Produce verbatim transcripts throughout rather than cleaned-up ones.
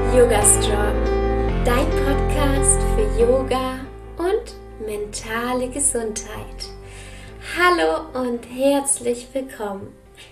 Yoga Strong, dein Podcast für Yoga und mentale Gesundheit. Hallo und herzlich willkommen.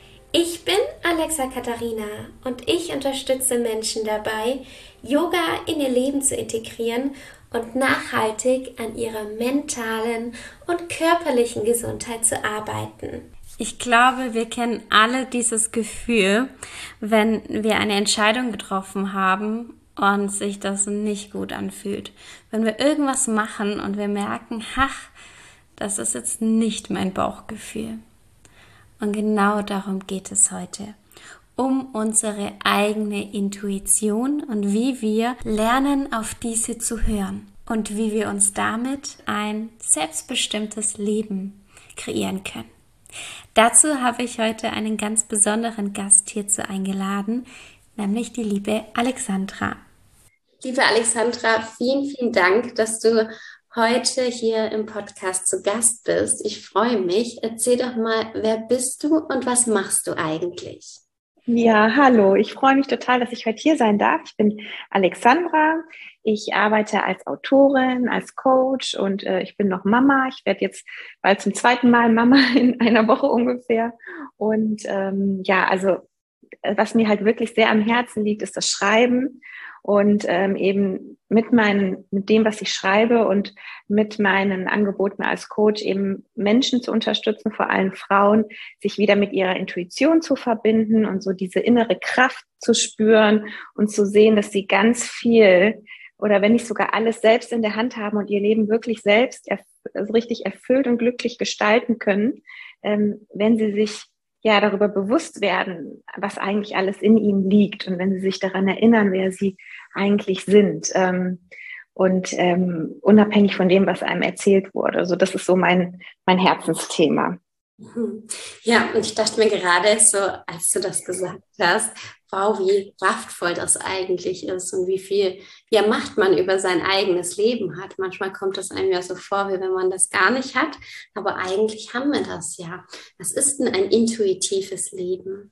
Ich bin Alexa Katharina und ich unterstütze Menschen dabei, Yoga in ihr Leben zu integrieren und nachhaltig an ihrer mentalen und körperlichen Gesundheit zu arbeiten. Ich glaube, wir kennen alle dieses Gefühl, wenn wir eine Entscheidung getroffen haben und sich das nicht gut anfühlt. Wenn wir irgendwas machen und wir merken, ach, das ist jetzt nicht mein Bauchgefühl. Und genau darum geht es heute. Um unsere eigene Intuition und wie wir lernen, auf diese zu hören. Und wie wir uns damit ein selbstbestimmtes Leben kreieren können. Dazu habe ich heute einen ganz besonderen Gast hierzu eingeladen, nämlich die liebe Alexandra. Liebe Alexandra, vielen, vielen Dank, dass du heute hier im Podcast zu Gast bist. Ich freue mich. Erzähl doch mal, wer bist du und was machst du eigentlich? Ja, hallo. Ich freue mich total, dass ich heute hier sein darf. Ich bin Alexandra. Ich arbeite als Autorin, als Coach und äh, ich bin noch Mama. Ich werde jetzt bald zum zweiten Mal Mama in einer Woche ungefähr. Und ähm, ja, also was mir halt wirklich sehr am Herzen liegt, ist das Schreiben. Und ähm, eben mit meinen, mit dem, was ich schreibe und mit meinen Angeboten als Coach eben Menschen zu unterstützen, vor allem Frauen, sich wieder mit ihrer Intuition zu verbinden und so diese innere Kraft zu spüren und zu sehen, dass sie ganz viel oder wenn nicht sogar alles selbst in der Hand haben und ihr Leben wirklich selbst erf- also richtig erfüllt und glücklich gestalten können, ähm, wenn sie sich ja darüber bewusst werden, was eigentlich alles in ihnen liegt und wenn sie sich daran erinnern, wer sie eigentlich sind ähm, und ähm, unabhängig von dem, was einem erzählt wurde. Also das ist so mein mein Herzensthema. Ja, und ich dachte mir gerade so, als du das gesagt hast, wow, wie kraftvoll das eigentlich ist und wie viel ja, Macht man über sein eigenes Leben hat. Manchmal kommt es einem ja so vor, wie wenn man das gar nicht hat, aber eigentlich haben wir das ja. Was ist denn ein intuitives Leben?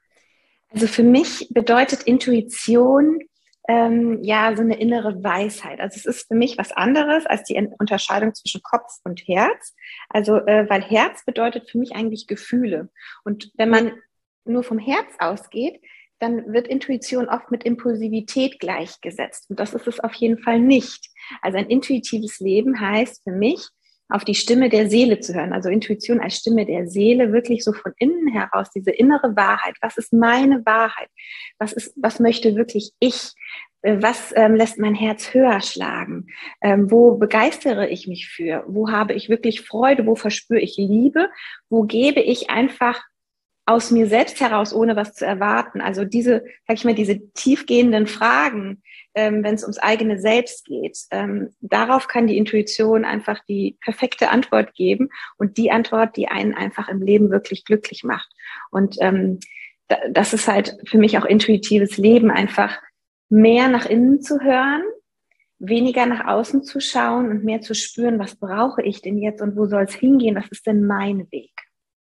Also für mich bedeutet Intuition ähm, ja so eine innere Weisheit. Also es ist für mich was anderes als die Unterscheidung zwischen Kopf und Herz. Also äh, weil Herz bedeutet für mich eigentlich Gefühle. Und wenn man nur vom Herz ausgeht, dann wird Intuition oft mit Impulsivität gleichgesetzt. Und das ist es auf jeden Fall nicht. Also ein intuitives Leben heißt für mich, auf die Stimme der Seele zu hören. Also Intuition als Stimme der Seele, wirklich so von innen heraus, diese innere Wahrheit. Was ist meine Wahrheit? Was ist, was möchte wirklich ich? Was ähm, lässt mein Herz höher schlagen? Ähm, wo begeistere ich mich für? Wo habe ich wirklich Freude? Wo verspüre ich Liebe? Wo gebe ich einfach aus mir selbst heraus, ohne was zu erwarten? Also diese, sag ich mal, diese tiefgehenden Fragen, ähm, wenn es ums eigene Selbst geht, ähm, darauf kann die Intuition einfach die perfekte Antwort geben und die Antwort, die einen einfach im Leben wirklich glücklich macht. Und ähm, da, das ist halt für mich auch intuitives Leben, einfach mehr nach innen zu hören, weniger nach außen zu schauen und mehr zu spüren, was brauche ich denn jetzt und wo soll es hingehen, was ist denn mein Weg?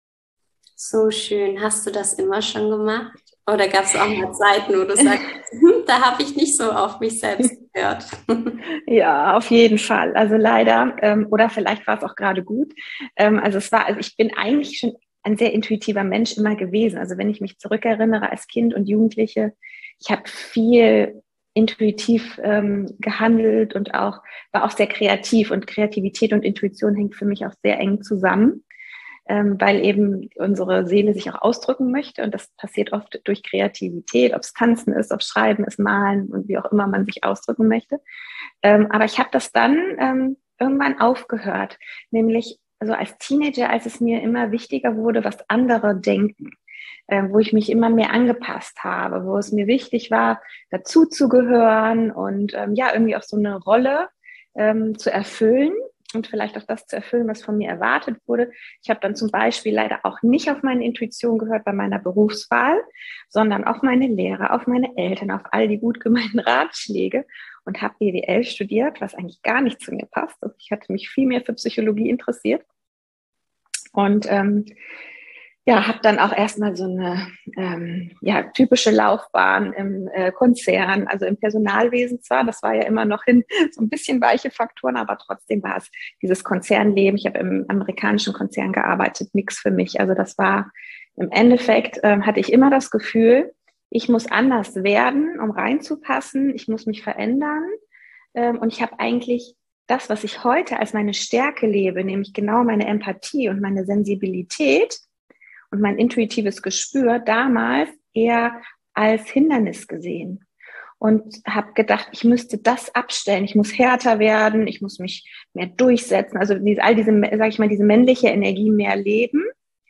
So schön. Hast du das immer schon gemacht? Oder gab es auch mal Zeiten, wo du sagst, da habe ich nicht so auf mich selbst gehört? Ja, auf jeden Fall. Also leider, ähm, oder vielleicht war es auch gerade gut. Ähm, also es war, also ich bin eigentlich schon ein sehr intuitiver Mensch immer gewesen. Also wenn ich mich zurückerinnere als Kind und Jugendliche, ich habe viel intuitiv ähm, gehandelt und auch war auch sehr kreativ. Und Kreativität und Intuition hängt für mich auch sehr eng zusammen. Ähm, weil eben unsere Seele sich auch ausdrücken möchte und das passiert oft durch Kreativität, ob es Tanzen ist, ob es Schreiben ist, Malen und wie auch immer man sich ausdrücken möchte. Ähm, aber ich habe das dann ähm, irgendwann aufgehört, nämlich also als Teenager, als es mir immer wichtiger wurde, was andere denken, äh, wo ich mich immer mehr angepasst habe, wo es mir wichtig war, dazuzugehören und ähm, ja irgendwie auch so eine Rolle ähm, zu erfüllen. Und vielleicht auch das zu erfüllen, was von mir erwartet wurde. Ich habe dann zum Beispiel leider auch nicht auf meine Intuition gehört bei meiner Berufswahl, sondern auf meine Lehrer, auf meine Eltern, auf all die gut gemeinten Ratschläge und habe B W L studiert, was eigentlich gar nicht zu mir passt. Also ich hatte mich viel mehr für Psychologie interessiert. Und ähm, ja, habe dann auch erstmal so eine ähm, ja, typische Laufbahn im äh, Konzern, also im Personalwesen zwar, das war ja immer noch hin so ein bisschen weiche Faktoren, aber trotzdem war es dieses Konzernleben. Ich habe im amerikanischen Konzern gearbeitet, nichts für mich. Also das war im Endeffekt, äh, hatte ich immer das Gefühl, ich muss anders werden, um reinzupassen, ich muss mich verändern. Ähm, und ich habe eigentlich das, was ich heute als meine Stärke lebe, nämlich genau meine Empathie und meine Sensibilität, und mein intuitives Gespür damals eher als Hindernis gesehen und habe gedacht, ich müsste das abstellen, ich muss härter werden, ich muss mich mehr durchsetzen, also diese, all diese, sage ich mal, diese männliche Energie mehr leben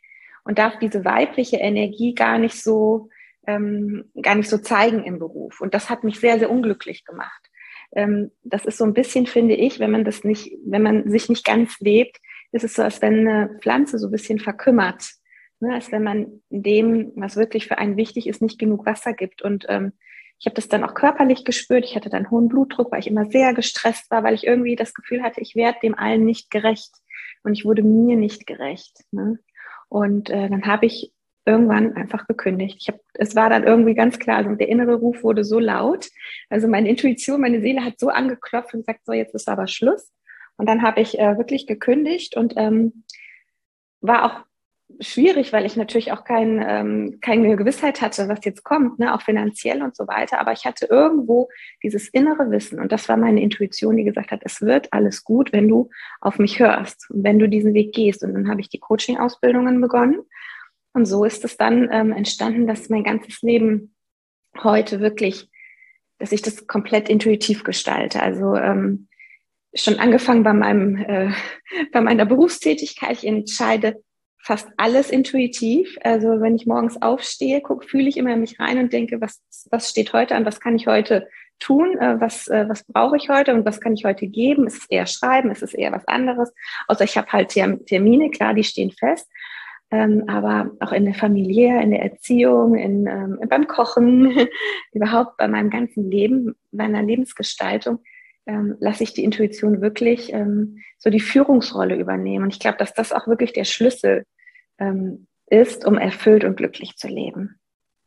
und darf diese weibliche Energie gar nicht so ähm, gar nicht so zeigen im Beruf. Und das hat mich sehr, sehr unglücklich gemacht. Ähm, das ist so ein bisschen, finde ich, wenn man das nicht, wenn man sich nicht ganz lebt, ist es so, als wenn eine Pflanze so ein bisschen verkümmert. Ne, als wenn man dem, was wirklich für einen wichtig ist, nicht genug Wasser gibt. Und ähm, ich habe das dann auch körperlich gespürt. Ich hatte dann hohen Blutdruck, weil ich immer sehr gestresst war, weil ich irgendwie das Gefühl hatte, ich werde dem allen nicht gerecht. Und ich wurde mir nicht gerecht. Ne? Und äh, dann habe ich irgendwann einfach gekündigt. Ich hab, es war dann irgendwie ganz klar, also der innere Ruf wurde so laut. Also meine Intuition, meine Seele hat so angeklopft und gesagt, so jetzt ist aber Schluss. Und dann habe ich äh, wirklich gekündigt und ähm, war auch schwierig, weil ich natürlich auch kein, ähm, keine Gewissheit hatte, was jetzt kommt, ne, auch finanziell und so weiter. Aber ich hatte irgendwo dieses innere Wissen und das war meine Intuition, die gesagt hat, es wird alles gut, wenn du auf mich hörst und wenn du diesen Weg gehst. Und dann habe ich die Coaching-Ausbildungen begonnen und so ist es dann ähm, entstanden, dass mein ganzes Leben heute wirklich, dass ich das komplett intuitiv gestalte. Also ähm, schon angefangen bei meinem, äh, bei meiner Berufstätigkeit. Ich entscheide fast alles intuitiv. Also wenn ich morgens aufstehe, guck, fühle ich immer in mich rein und denke, was, was steht heute an, was kann ich heute tun, äh, was, äh, was brauche ich heute und was kann ich heute geben? Ist es eher Schreiben, ist es eher was anderes? Außer ich habe halt Termine, klar, die stehen fest. Ähm, aber auch in der Familie, in der Erziehung, in, ähm, beim Kochen, überhaupt bei meinem ganzen Leben, meiner Lebensgestaltung, ähm, lasse ich die Intuition wirklich ähm, so die Führungsrolle übernehmen. Und ich glaube, dass das auch wirklich der Schlüssel ähm, ist, um erfüllt und glücklich zu leben.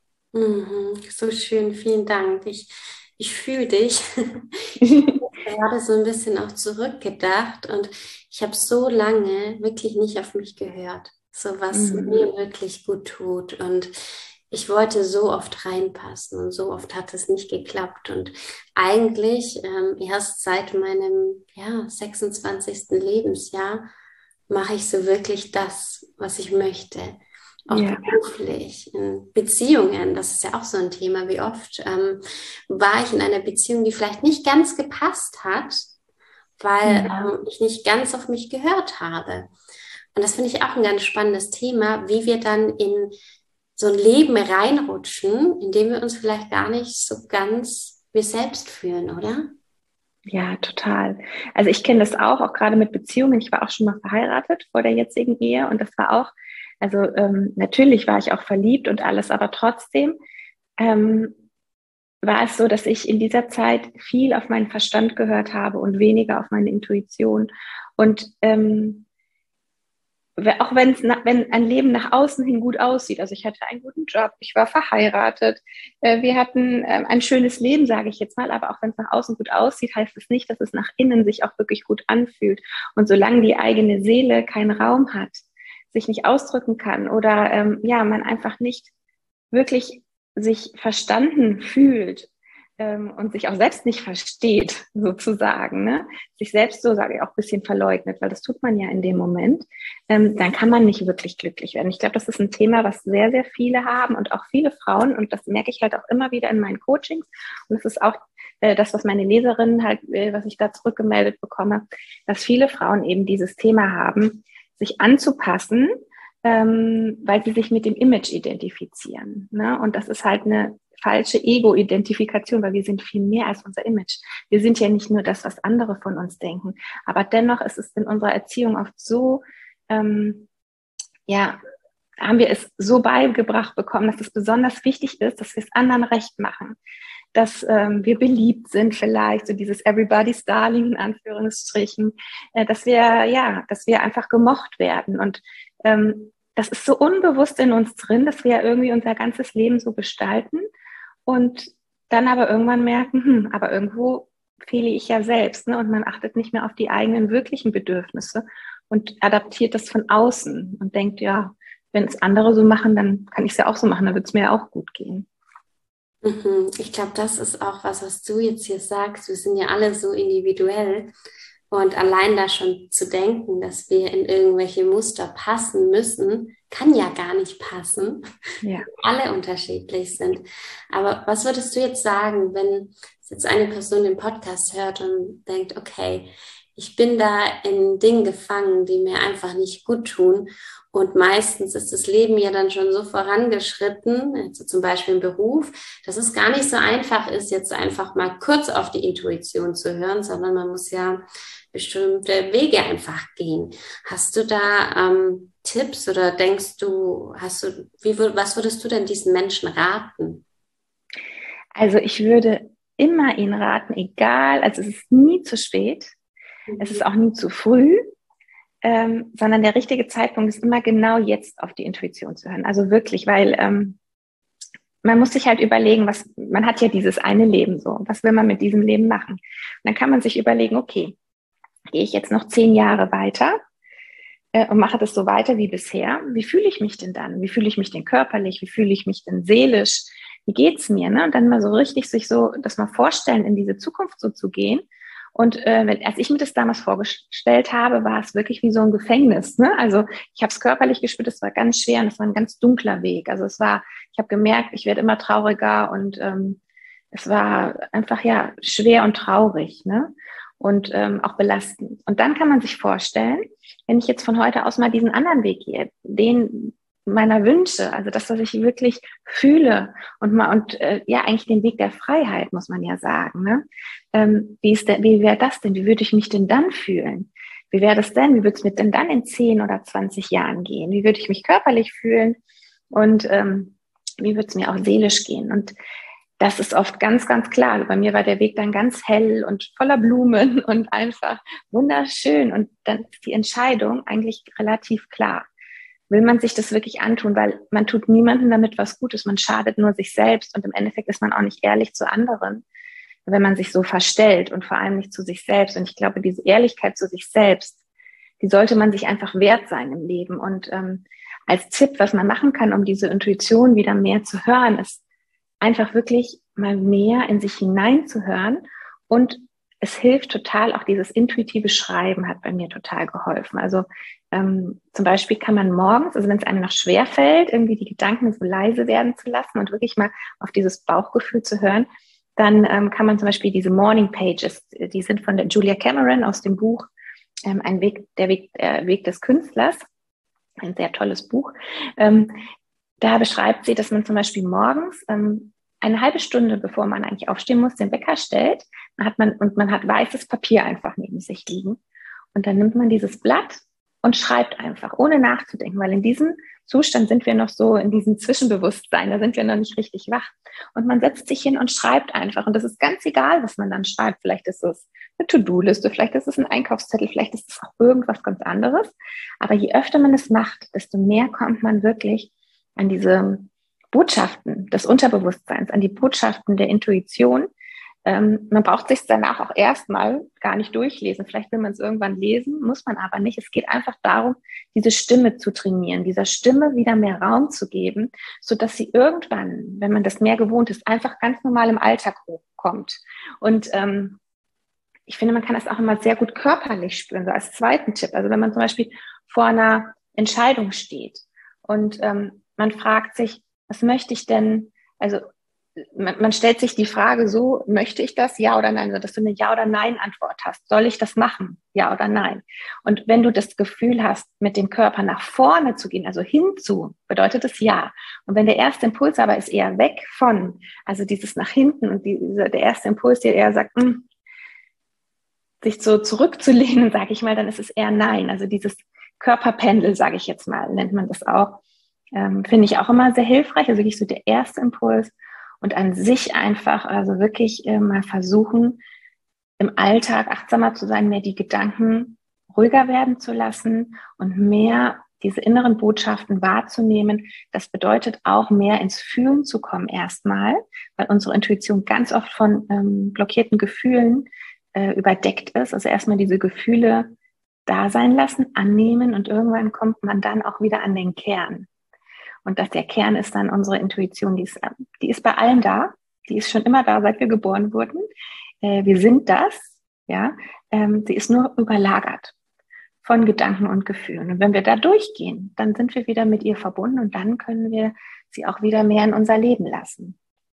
Mhm, so schön, vielen Dank. Ich, ich fühle dich. Ich habe gerade so ein bisschen auch zurückgedacht und ich habe so lange wirklich nicht auf mich gehört, so was Mhm. mir wirklich gut tut. Und ich wollte so oft reinpassen und so oft hat es nicht geklappt. Und eigentlich ähm, erst seit meinem ja, sechsundzwanzigsten Lebensjahr mache ich so wirklich das, was ich möchte. Auch Ja. beruflich, in Beziehungen, das ist ja auch so ein Thema, wie oft ähm, war ich in einer Beziehung, die vielleicht nicht ganz gepasst hat, weil Mhm. ähm, ich nicht ganz auf mich gehört habe. Und das finde ich auch ein ganz spannendes Thema, wie wir dann in so ein Leben reinrutschen, in dem wir uns vielleicht gar nicht so ganz wir selbst fühlen, oder? Ja, total. Also ich kenne das auch, auch gerade mit Beziehungen. Ich war auch schon mal verheiratet vor der jetzigen Ehe und das war auch, also ähm, natürlich war ich auch verliebt und alles, aber trotzdem ähm, war es so, dass ich in dieser Zeit viel auf meinen Verstand gehört habe und weniger auf meine Intuition. Und ähm, auch wenn es wenn ein Leben nach außen hin gut aussieht, also ich hatte einen guten Job, ich war verheiratet, äh, wir hatten äh, ein schönes Leben, sage ich jetzt mal, aber auch wenn es nach außen gut aussieht, heißt es nicht, dass es nach innen sich auch wirklich gut anfühlt. Und solange die eigene Seele keinen Raum hat, sich nicht ausdrücken kann oder ähm, ja, man einfach nicht wirklich sich verstanden fühlt ähm, und sich auch selbst nicht versteht, sozusagen, ne? Sich selbst so, sage ich, auch ein bisschen verleugnet, weil das tut man ja in dem Moment, ähm, dann kann man nicht wirklich glücklich werden. Ich glaube, das ist ein Thema, was sehr, sehr viele haben und auch viele Frauen und das merke ich halt auch immer wieder in meinen Coachings und das ist auch äh, das, was meine Leserinnen halt, äh, was ich da zurückgemeldet bekomme, dass viele Frauen eben dieses Thema haben, sich anzupassen, ähm, weil sie sich mit dem Image identifizieren. Ne? Und das ist halt eine falsche Ego-Identifikation, weil wir sind viel mehr als unser Image. Wir sind ja nicht nur das, was andere von uns denken, aber dennoch ist es in unserer Erziehung oft so, ähm, ja, haben wir es so beigebracht bekommen, dass es besonders wichtig ist, dass wir es anderen recht machen, dass ähm, wir beliebt sind vielleicht, so dieses Everybody's Darling in Anführungsstrichen, äh, dass wir, ja, dass wir einfach gemocht werden und ähm, das ist so unbewusst in uns drin, dass wir ja irgendwie unser ganzes Leben so gestalten und dann aber irgendwann merken, hm, aber irgendwo fehle ich ja selbst, ne? Und man achtet nicht mehr auf die eigenen wirklichen Bedürfnisse und adaptiert das von außen und denkt, ja, wenn es andere so machen, dann kann ich es ja auch so machen, dann wird es mir ja auch gut gehen. Mhm. Ich glaube, das ist auch was, was du jetzt hier sagst. Wir sind ja alle so individuell. Und allein da schon zu denken, dass wir in irgendwelche Muster passen müssen, kann ja gar nicht passen, Ja. weil alle unterschiedlich sind. Aber was würdest du jetzt sagen, wenn jetzt eine Person den Podcast hört und denkt, okay, ich bin da in Dingen gefangen, die mir einfach nicht gut tun. Und meistens ist das Leben ja dann schon so vorangeschritten, also zum Beispiel im Beruf, dass es gar nicht so einfach ist, jetzt einfach mal kurz auf die Intuition zu hören, sondern man muss ja bestimmte Wege einfach gehen. Hast du da ähm, Tipps oder denkst du, hast du, wie, was würdest du denn diesen Menschen raten? Also ich würde immer ihnen raten, egal, also es ist nie zu spät, mhm. es ist auch nie zu früh, ähm, sondern der richtige Zeitpunkt ist immer genau jetzt auf die Intuition zu hören. Also wirklich, weil ähm, man muss sich halt überlegen, was, man hat ja dieses eine Leben so, was will man mit diesem Leben machen? Und dann kann man sich überlegen, okay, gehe ich jetzt noch zehn Jahre weiter äh, und mache das so weiter wie bisher? Wie fühle ich mich denn dann? Wie fühle ich mich denn körperlich? Wie fühle ich mich denn seelisch? Wie geht's mir? Ne? Und dann mal so richtig sich so das mal vorstellen, in diese Zukunft so zu gehen. Und äh, wenn, als ich mir das damals vorgestellt habe, war es wirklich wie so ein Gefängnis. Ne? Also ich habe es körperlich gespürt, es war ganz schwer und es war ein ganz dunkler Weg. Also es war, ich habe gemerkt, ich werde immer trauriger und ähm, es war einfach ja schwer und traurig, ne? Und ähm, auch belastend. Und dann kann man sich vorstellen, wenn ich jetzt von heute aus mal diesen anderen Weg gehe, den meiner Wünsche, also das, was ich wirklich fühle und mal und äh, ja eigentlich den Weg der Freiheit, muss man ja sagen. Ne? Ähm, wie ist der, wie wäre das denn? Wie würde ich mich denn dann fühlen? Wie wäre das denn? Wie würde es mir denn dann in zehn oder zwanzig Jahren gehen? Wie würde ich mich körperlich fühlen? Und ähm, wie würde es mir auch seelisch gehen? Und das ist oft ganz, ganz klar. Also bei mir war der Weg dann ganz hell und voller Blumen und einfach wunderschön. Und dann ist die Entscheidung eigentlich relativ klar. Will man sich das wirklich antun? Weil man tut niemandem damit was Gutes. Man schadet nur sich selbst. Und im Endeffekt ist man auch nicht ehrlich zu anderen, wenn man sich so verstellt und vor allem nicht zu sich selbst. Und ich glaube, diese Ehrlichkeit zu sich selbst, die sollte man sich einfach wert sein im Leben. Und ähm, als Tipp, was man machen kann, um diese Intuition wieder mehr zu hören, ist, einfach wirklich mal mehr in sich hineinzuhören und es hilft total, auch dieses intuitive Schreiben hat bei mir total geholfen. Also ähm, zum Beispiel kann man morgens, also wenn es einem noch schwerfällt, irgendwie die Gedanken so leise werden zu lassen und wirklich mal auf dieses Bauchgefühl zu hören, dann ähm, kann man zum Beispiel diese Morning Pages, die sind von der Julia Cameron aus dem Buch ähm, ein Weg, der Weg, äh, Weg des Künstlers, ein sehr tolles Buch. Ähm, Da beschreibt sie, dass man zum Beispiel morgens ähm, eine halbe Stunde, bevor man eigentlich aufstehen muss, den Wecker stellt. Dann hat man, und man hat weißes Papier einfach neben sich liegen. Und dann nimmt man dieses Blatt und schreibt einfach, ohne nachzudenken. Weil in diesem Zustand sind wir noch so in diesem Zwischenbewusstsein, da sind wir noch nicht richtig wach. Und man setzt sich hin und schreibt einfach. Und das ist ganz egal, was man dann schreibt. Vielleicht ist es eine To-Do-Liste, vielleicht ist es ein Einkaufszettel, vielleicht ist es auch irgendwas ganz anderes. Aber je öfter man es macht, desto mehr kommt man wirklich an diese Botschaften des Unterbewusstseins, an die Botschaften der Intuition. Ähm, man braucht sich danach auch erstmal gar nicht durchlesen. Vielleicht will man es irgendwann lesen, muss man aber nicht. Es geht einfach darum, diese Stimme zu trainieren, dieser Stimme wieder mehr Raum zu geben, sodass sie irgendwann, wenn man das mehr gewohnt ist, einfach ganz normal im Alltag hochkommt. Und ähm, ich finde, man kann das auch immer sehr gut körperlich spüren, so als zweiten Tipp. Also wenn man zum Beispiel vor einer Entscheidung steht und ähm, man fragt sich, was möchte ich denn, also man, man stellt sich die Frage so, möchte ich das, ja oder nein, dass du eine Ja- oder Nein-Antwort hast. Soll ich das machen, ja oder nein? Und wenn du das Gefühl hast, mit dem Körper nach vorne zu gehen, also hinzu, bedeutet es ja. Und wenn der erste Impuls aber ist eher weg von, also dieses nach hinten und diese, der erste Impuls, der eher sagt, mh, sich so zurückzulehnen, sage ich mal, dann ist es eher nein. Also dieses Körperpendel, sage ich jetzt mal, nennt man das auch. Ähm, finde ich auch immer sehr hilfreich, also wirklich so der erste Impuls und an sich einfach, also wirklich äh, mal versuchen, im Alltag achtsamer zu sein, mehr die Gedanken ruhiger werden zu lassen und mehr diese inneren Botschaften wahrzunehmen, das bedeutet auch mehr ins Fühlen zu kommen erstmal, weil unsere Intuition ganz oft von ähm, blockierten Gefühlen äh, überdeckt ist. Also erstmal diese Gefühle da sein lassen, annehmen und irgendwann kommt man dann auch wieder an den Kern. Und dass der Kern ist dann unsere Intuition, die ist, die ist bei allen da, die ist schon immer da, seit wir geboren wurden. Äh, wir sind das, ja, ähm, sie ist nur überlagert von Gedanken und Gefühlen. Und wenn wir da durchgehen, dann sind wir wieder mit ihr verbunden und dann können wir sie auch wieder mehr in unser Leben lassen.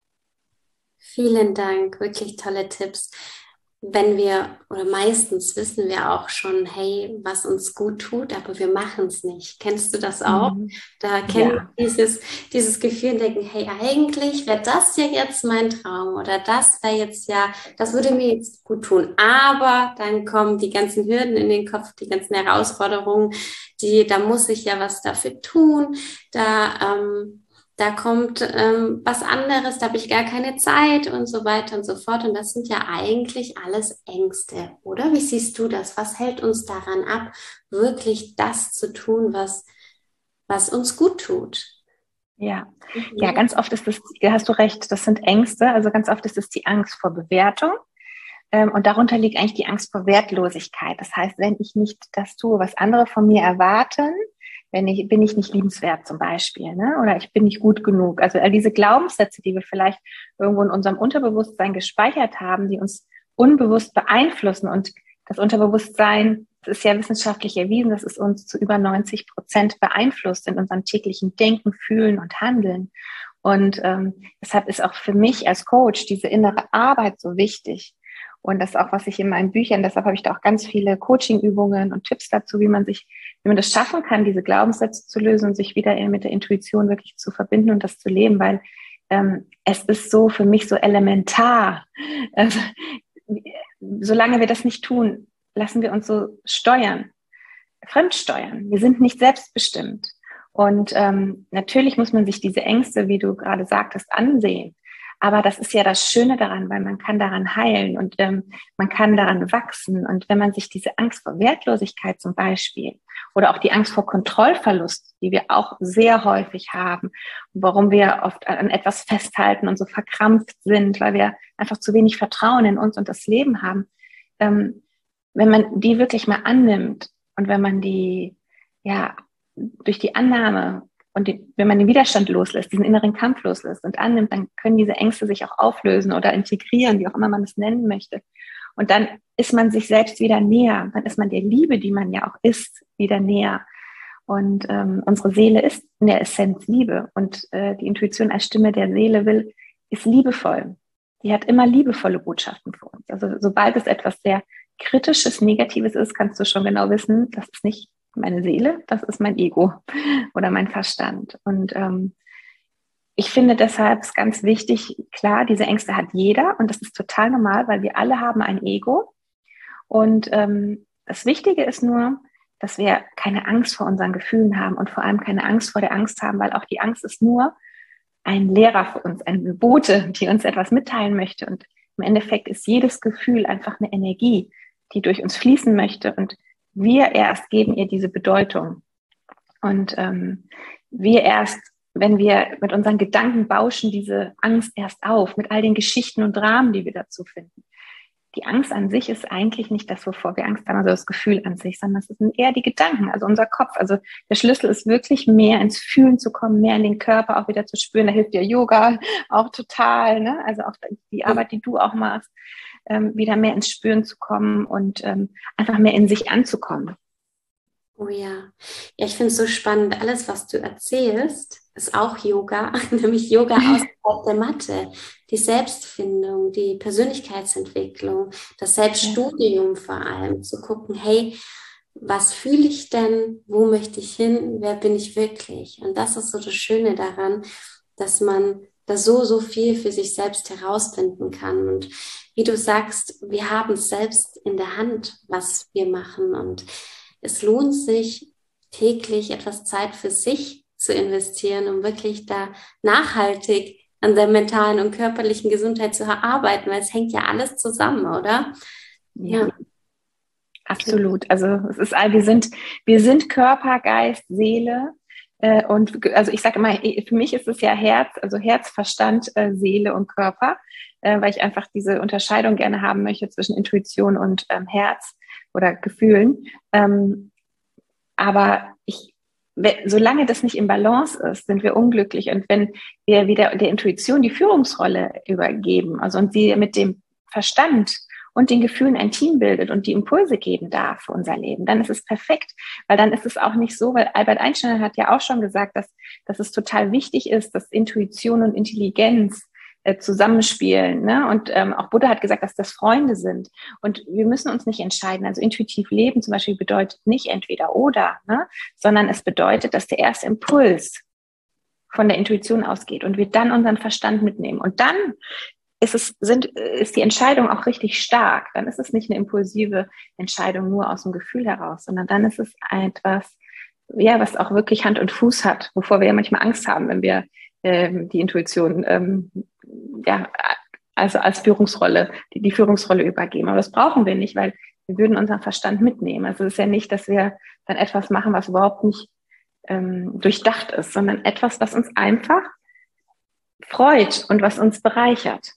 Vielen Dank, wirklich tolle Tipps. Wenn wir, oder meistens wissen wir auch schon, hey, was uns gut tut, aber wir machen es nicht. Kennst du das auch? Mhm. Da kennen Ja. wir dieses, dieses Gefühl und denken, hey, eigentlich wäre das ja jetzt mein Traum oder das wäre jetzt ja, das würde mir jetzt gut tun. Aber dann kommen die ganzen Hürden in den Kopf, die ganzen Herausforderungen, die, da muss ich ja was dafür tun, da, ähm, da kommt ähm, was anderes, da habe ich gar keine Zeit und so weiter und so fort. Und das sind ja eigentlich alles Ängste, oder? Wie siehst du das? Was hält uns daran ab, wirklich das zu tun, was, was uns gut tut? Ja. Ja, ganz oft ist das, ja, hast du recht, das sind Ängste. Also ganz oft ist es die Angst vor Bewertung. Ähm, und darunter liegt eigentlich die Angst vor Wertlosigkeit. Das heißt, wenn ich nicht das tue, was andere von mir erwarten, wenn ich, bin ich nicht liebenswert zum Beispiel, ne? Oder ich bin nicht gut genug. Also all diese Glaubenssätze, die wir vielleicht irgendwo in unserem Unterbewusstsein gespeichert haben, die uns unbewusst beeinflussen. Und das Unterbewusstsein, das ist ja wissenschaftlich erwiesen, dass es uns zu über neunzig Prozent beeinflusst in unserem täglichen Denken, Fühlen und Handeln. Und ähm, deshalb ist auch für mich als Coach diese innere Arbeit so wichtig. Und das ist auch, was ich in meinen Büchern, deshalb habe ich da auch ganz viele Coaching-Übungen und Tipps dazu, wie man sich, wie man das schaffen kann, diese Glaubenssätze zu lösen und sich wieder mit der Intuition wirklich zu verbinden und das zu leben, weil ähm, es ist so für mich so elementar. Also, solange wir das nicht tun, lassen wir uns so steuern, fremdsteuern. Wir sind nicht selbstbestimmt. Und ähm, natürlich muss man sich diese Ängste, wie du gerade sagtest, ansehen. Aber das ist ja das Schöne daran, weil man kann daran heilen und ähm, man kann daran wachsen. Und wenn man sich diese Angst vor Wertlosigkeit zum Beispiel oder auch die Angst vor Kontrollverlust, die wir auch sehr häufig haben, warum wir oft an etwas festhalten und so verkrampft sind, weil wir einfach zu wenig Vertrauen in uns und das Leben haben, ähm, wenn man die wirklich mal annimmt und wenn man die ja durch die Annahme und die, wenn man den Widerstand loslässt, diesen inneren Kampf loslässt und annimmt, dann können diese Ängste sich auch auflösen oder integrieren, wie auch immer man es nennen möchte. Und dann ist man sich selbst wieder näher. Dann ist man der Liebe, die man ja auch ist, wieder näher. Und ähm, unsere Seele ist in der Essenz Liebe. Und äh, die Intuition als Stimme der Seele will, ist liebevoll. Die hat immer liebevolle Botschaften für uns. Also sobald es etwas sehr Kritisches, Negatives ist, kannst du schon genau wissen, das ist nicht meine Seele, das ist mein Ego oder mein Verstand. Und ähm, ich finde deshalb ist ganz wichtig, klar, diese Ängste hat jeder und das ist total normal, weil wir alle haben ein Ego. Und ähm, das Wichtige ist nur, dass wir keine Angst vor unseren Gefühlen haben und vor allem keine Angst vor der Angst haben, weil auch die Angst ist nur ein Lehrer für uns, eine Bote, die uns etwas mitteilen möchte. Und im Endeffekt ist jedes Gefühl einfach eine Energie, die durch uns fließen möchte und wir erst geben ihr diese Bedeutung. Und ähm, wir erst, wenn wir mit unseren Gedanken bauschen diese Angst erst auf, mit all den Geschichten und Dramen, die wir dazu finden. Die Angst an sich ist eigentlich nicht das, wovor wir Angst haben, also das Gefühl an sich, sondern es sind eher die Gedanken, also unser Kopf. Also der Schlüssel ist wirklich mehr ins Fühlen zu kommen, mehr in den Körper auch wieder zu spüren. Da hilft dir Yoga auch total, ne? Also auch die Arbeit, die du auch machst. Ähm, wieder mehr ins Spüren zu kommen und ähm, einfach mehr in sich anzukommen. Oh ja, ja, ich finde es so spannend. Alles, was du erzählst, ist auch Yoga, nämlich Yoga außerhalb der Matte. Die Selbstfindung, die Persönlichkeitsentwicklung, das Selbststudium vor allem, zu gucken, hey, was fühle ich denn, wo möchte ich hin, wer bin ich wirklich? Und das ist so das Schöne daran, dass man da so, so viel für sich selbst herausfinden kann. Und wie du sagst, wir haben es selbst in der Hand, was wir machen. Und es lohnt sich, täglich etwas Zeit für sich zu investieren, um wirklich da nachhaltig an der mentalen und körperlichen Gesundheit zu arbeiten, weil es hängt ja alles zusammen, oder? Ja. Absolut. Also es ist, wir sind, wir sind Körper, Geist, Seele. Äh, und also ich sage immer, für mich ist es ja Herz, also Herz, Verstand, äh, Seele und Körper, äh, weil ich einfach diese Unterscheidung gerne haben möchte zwischen Intuition und ähm, Herz oder Gefühlen. Ähm, aber ich, solange das nicht im Balance ist, sind wir unglücklich. Und wenn wir wieder der Intuition die Führungsrolle übergeben, also und sie mit dem Verstand und den Gefühlen ein Team bildet und die Impulse geben darf für unser Leben, dann ist es perfekt, weil dann ist es auch nicht so, weil Albert Einstein hat ja auch schon gesagt, dass, dass es total wichtig ist, dass Intuition und Intelligenz äh, zusammenspielen, ne? Und ähm, auch Buddha hat gesagt, dass das Freunde sind und wir müssen uns nicht entscheiden. Also intuitiv leben zum Beispiel bedeutet nicht entweder oder, ne? Sondern es bedeutet, dass der erste Impuls von der Intuition ausgeht und wir dann unseren Verstand mitnehmen und dann ist es, sind, ist die Entscheidung auch richtig stark. Dann ist es nicht eine impulsive Entscheidung nur aus dem Gefühl heraus, sondern dann ist es etwas, ja, was auch wirklich Hand und Fuß hat, wovor wir ja manchmal Angst haben, wenn wir ähm, die Intuition, ähm, ja, also als Führungsrolle, die, die Führungsrolle übergeben. Aber das brauchen wir nicht, weil wir würden unseren Verstand mitnehmen. Also es ist ja nicht, dass wir dann etwas machen, was überhaupt nicht ähm, durchdacht ist, sondern etwas, was uns einfach freut und was uns bereichert.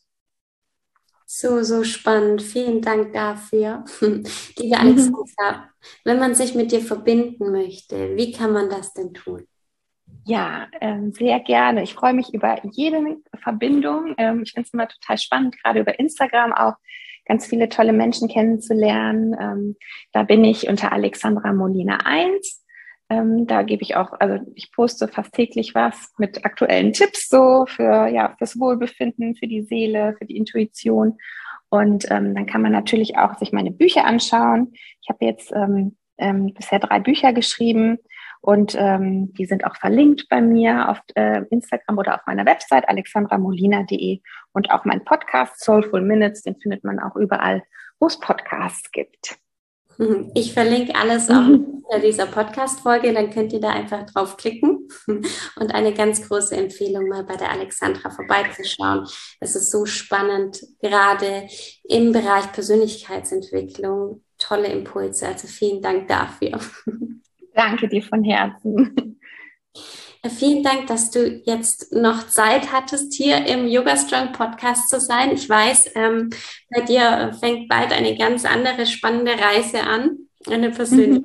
So, so spannend. Vielen Dank dafür. Liebe Alexandra, wenn man sich mit dir verbinden möchte, wie kann man das denn tun? Ja, ähm, sehr gerne. Ich freue mich über jede Verbindung. Ähm, ich finde es immer total spannend, gerade über Instagram auch ganz viele tolle Menschen kennenzulernen. Ähm, da bin ich unter Alexandra Molina eins. Ähm, da gebe ich auch, also ich poste fast täglich was mit aktuellen Tipps so für, ja, fürs Wohlbefinden, für die Seele, für die Intuition. Und ähm, dann kann man natürlich auch sich meine Bücher anschauen. Ich habe jetzt ähm, ähm, bisher drei Bücher geschrieben und ähm, die sind auch verlinkt bei mir auf äh, Instagram oder auf meiner Website alexandra molina punkt de und auch mein Podcast Soulful Minutes, den findet man auch überall, wo es Podcasts gibt. Ich verlinke alles auch unter dieser Podcast-Folge, dann könnt ihr da einfach draufklicken und eine ganz große Empfehlung, mal bei der Alexandra vorbeizuschauen. Es ist so spannend, gerade im Bereich Persönlichkeitsentwicklung, tolle Impulse, also vielen Dank dafür. Danke dir von Herzen. Vielen Dank, dass du jetzt noch Zeit hattest, hier im Yoga Strong Podcast zu sein. Ich weiß, ähm, bei dir fängt bald eine ganz andere spannende Reise an, eine persönliche.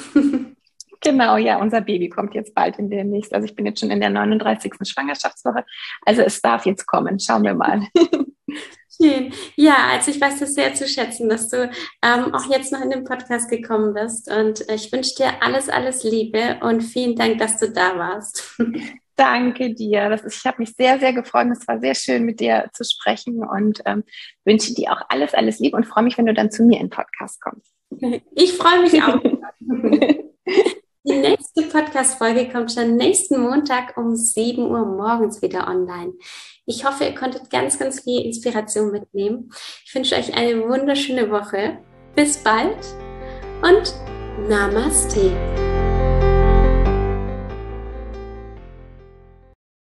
Genau, ja, unser Baby kommt jetzt bald in der nächsten, also ich bin jetzt schon in der neununddreißigsten Schwangerschaftswoche, also es darf jetzt kommen, schauen wir mal. Schön. Ja, also ich weiß das sehr zu schätzen, dass du ähm, auch jetzt noch in den Podcast gekommen bist und ich wünsche dir alles, alles Liebe und vielen Dank, dass du da warst. Danke dir. Das ist, ich habe mich sehr, sehr gefreut. Es war sehr schön, mit dir zu sprechen und ähm, wünsche dir auch alles, alles Liebe und freue mich, wenn du dann zu mir in den Podcast kommst. Ich freue mich auch. Die nächste Podcast-Folge kommt schon nächsten Montag um sieben Uhr morgens wieder online. Ich hoffe, ihr konntet ganz, ganz viel Inspiration mitnehmen. Ich wünsche euch eine wunderschöne Woche. Bis bald und Namaste.